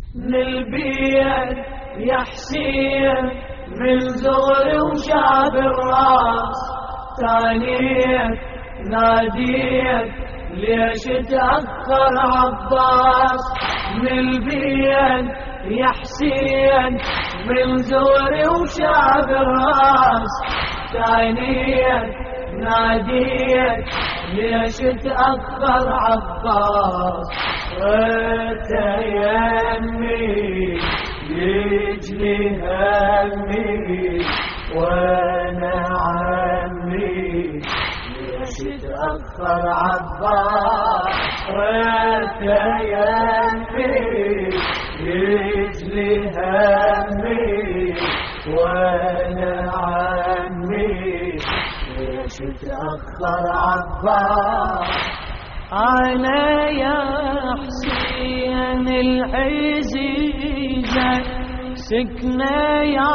من البيت يا حسين من زغري وشاب الراس، تانيت ناديت ليش تأخر عباس. من البيت يا حسين من زغري وشاب الراس، تانيت ناديت ليش تأخر عباس. وانت يمي يجلي همي وانا عمي ليش تأخر عباس. وانت يمي يجلي همي وانا عمي ليش تأخر عباس. أنا يا حسين العزيزة سكنة يا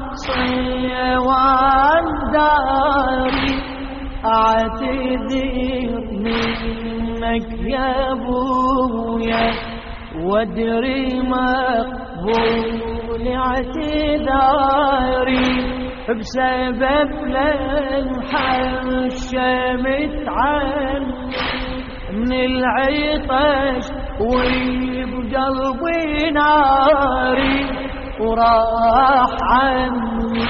صيوان داري، أعتذر منك يا أبويا وادري مقبول اعتذاري، بسبب لنحشمت عني من العطش وبقلبي ناري، وراح عني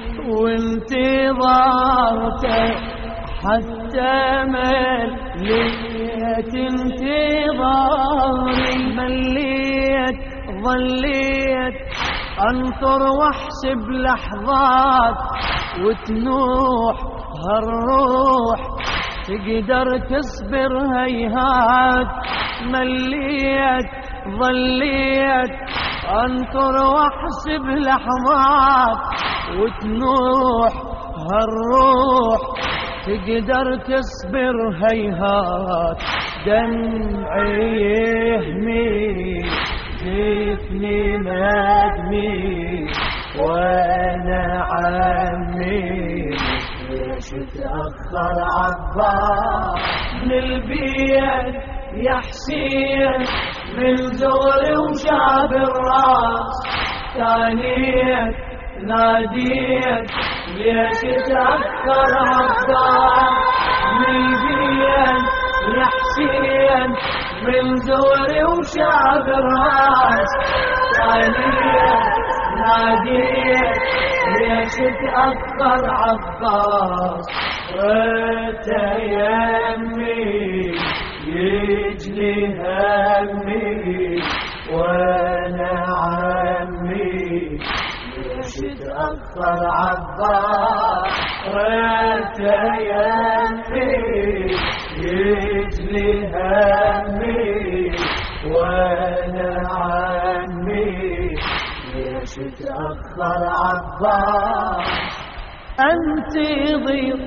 وانتظرته حتى مليت انتظاري. مليت ظليت انطر واحسب لحظات وتنوح هالروح تقدر تصبر هيهات. مليت ظليت انطر واحسب لحظات وتنوح هالروح تقدر تصبر هيهات. دمعي يهمي جفني ندمي وانا عمي ليش تأخر عباس. من البيت يا حسين من زغري وشاب الراس، تانيت ناديت ليش تأخر عباس. من البيت يا حسين من زغري وشاب الراس، تانيت ناديت ليش تأخر عباس. وانت يمي يجلي همي وانا عمي ليش تأخر عباس. وانت يمي يجلي همي وانا عمي ليش تأخر عباس. انتظر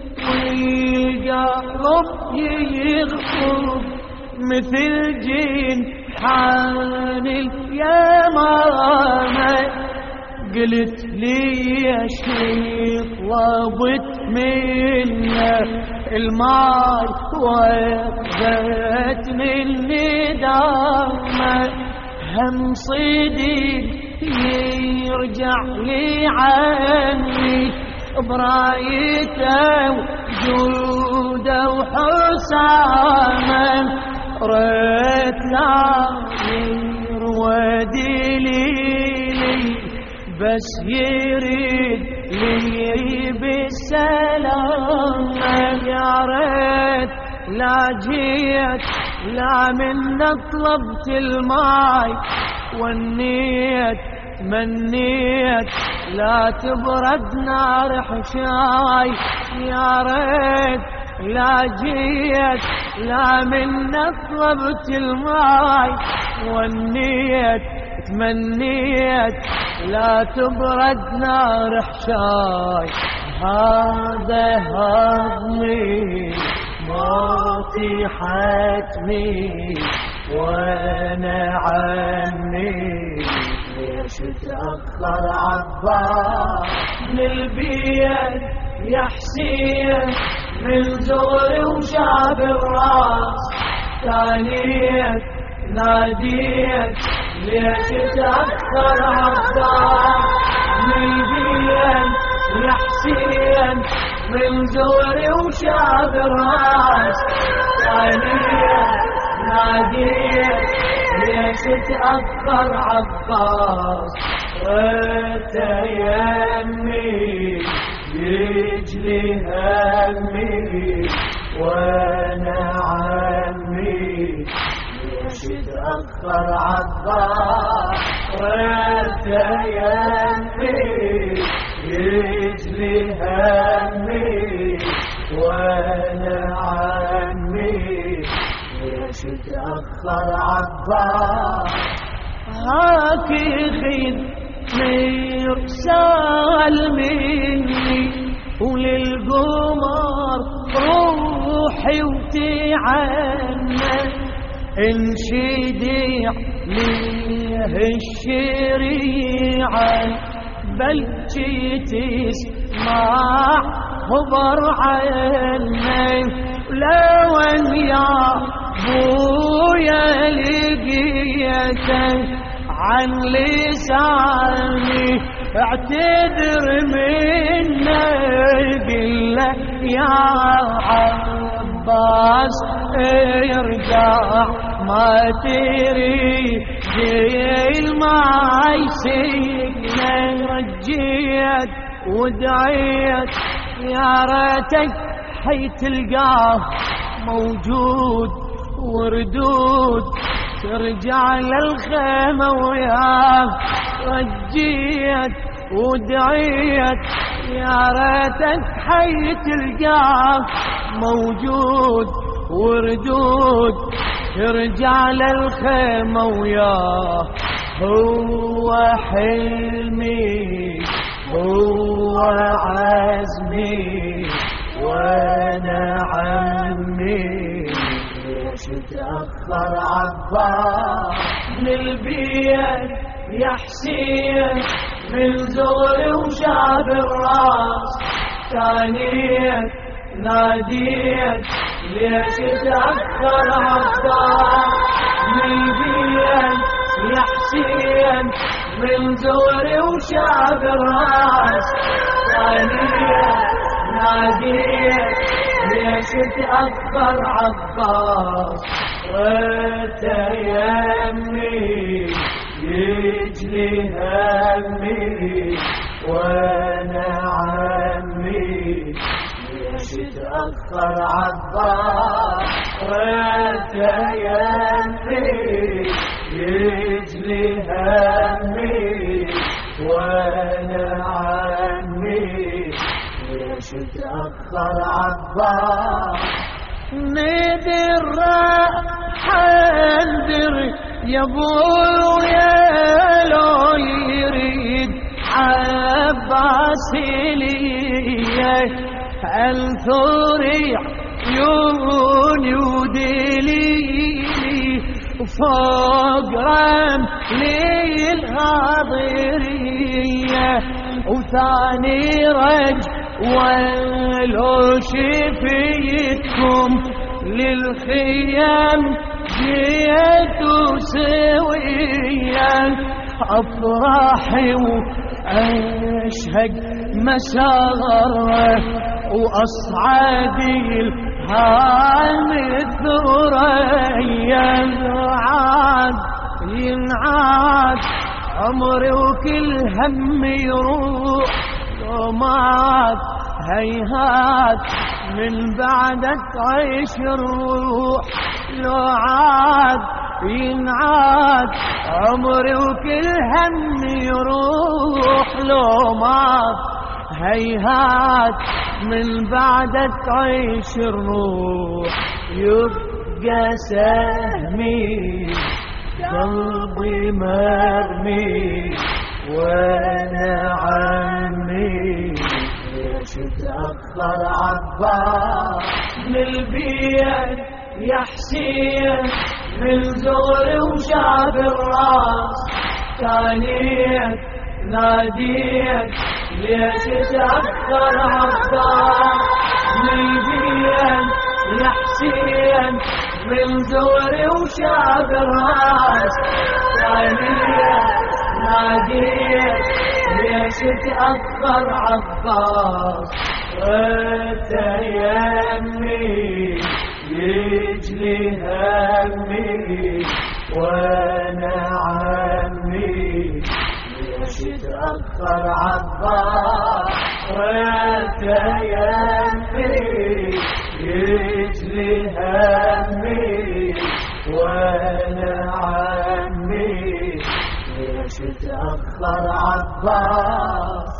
والقلب يغفر مثل جين حان اليمامة. قلت لي يا شيخ طلبت منه الماي وقفت مني دامة. هم صديق يرجع لي عني برايته وجوده وحسامه. ريت ناير ودليلي بس يريد لي بالسلام. يا ريت لا جيت لا من طلبت الماي والنيت منيت لا تبرد نار حشاي. يا ريت لا جيت لا من طلبت الماي والنيت تمنيت لا تبرد نار حشاي. هذا هضمي موتي حتمي وانا عني ليش تأخر عباس. من البيت يا حسين من زغري وشاب الراس، تانيت ناديت ليش تأخر عباس نبيا يا حسين من زوري وشاب الراس ثانية نادية ليش تأخر عباس وانت يمي يجلي همي وانا عمي ليش تأخر عباس وانت يمي يجلي همي وانا عمي ليش تأخر عباس هاكي خير مرسال مني وللقمر روحي وتعنى انشدي ليه الشريعة بل تسمع خبر عني لو ان يا بويا لقيتك عن لساني اعتذر مني قل يا عباس ارجع ما تريد ما يسكني رجيت ودعيت يا ريتك حي تلقاه موجود وردود ترجع للخيمة وياه رجيت ودعيت يا ريتك حي تلقاه موجود وردود ترجع للخيمة وياه هو حلمي هو عزمي وانا عمي ليش تأخر عباس للبيت يا حسين من زوري وشاب الراس ثانية ناديت ليش تأخر عباس للبيت يا حسين من زوري وشاب الراس ثانية ناديت ليش تأخر عباس وانت يمي يجلي همي وانا عمي ليش تأخر عباس وانت يمي يجلي همي وانا عمي ليش تأخر عباس ندر حندر يا ابويا لو يريد عباس لي انثر عيوني ودليلي فوق رملي الغاضرية وثاني ولو شفيتكم للخيام جيت سويا أفراحي وأشهق مسار وأصعدي الهام الثريا عاد ينعاد عمري وكل هم يروح ومات هيهات من بعدك عيش الروح لو عاد ينعاد عمري وكل هم يروح لو مات هيهات من بعدك عيش الروح يبقى سهمي قلبي مرمي وانا عمي ليش تأخر عباس للبيت يا حسين من زوري وشاب الراس ثانية ناديت ليش تأخر عباس للبيت يا حسين من زوري وشاب الراس ثانية تأخر عباس وتيمي يجلي همي وانا عمي ليش تأخر عباس وتيمي يجلي همي وانا عمي ليش تأخر عباس